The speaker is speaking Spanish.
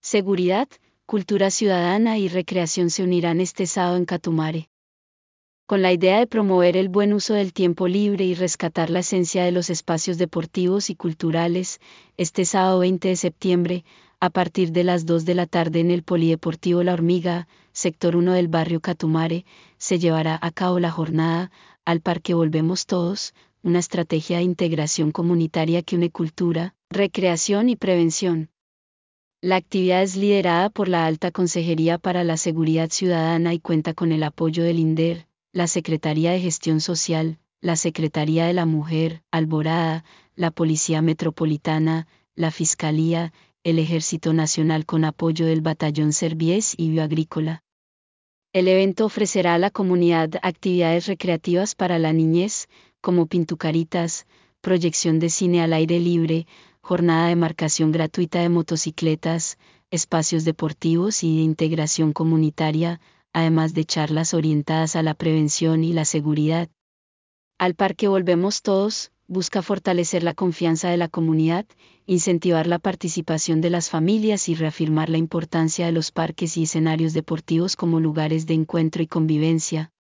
Seguridad, cultura ciudadana y recreación se unirán este sábado en Catumare. Con la idea de promover el buen uso del tiempo libre y rescatar la esencia de los espacios deportivos y culturales, este sábado 20 de septiembre, a partir de las 2 de la tarde en el Polideportivo La Hormiga, sector 1 del barrio Catumare, se llevará a cabo la jornada Al Parque Volvemos Todos, una estrategia de integración comunitaria que une cultura, recreación y prevención. La actividad es liderada por la Alta Consejería para la Seguridad Ciudadana y cuenta con el apoyo del INDER, la Secretaría de Gestión Social, la Secretaría de la Mujer, Alborada, la Policía Metropolitana, la Fiscalía, el Ejército Nacional con apoyo del Batallón Serviés y Bioagrícola. El evento ofrecerá a la comunidad actividades recreativas para la niñez, como pintucaritas, proyección de cine al aire libre, jornada de marcación gratuita de motocicletas, espacios deportivos y de integración comunitaria, además de charlas orientadas a la prevención y la seguridad. Al Parque Volvemos Todos busca fortalecer la confianza de la comunidad, incentivar la participación de las familias y reafirmar la importancia de los parques y escenarios deportivos como lugares de encuentro y convivencia.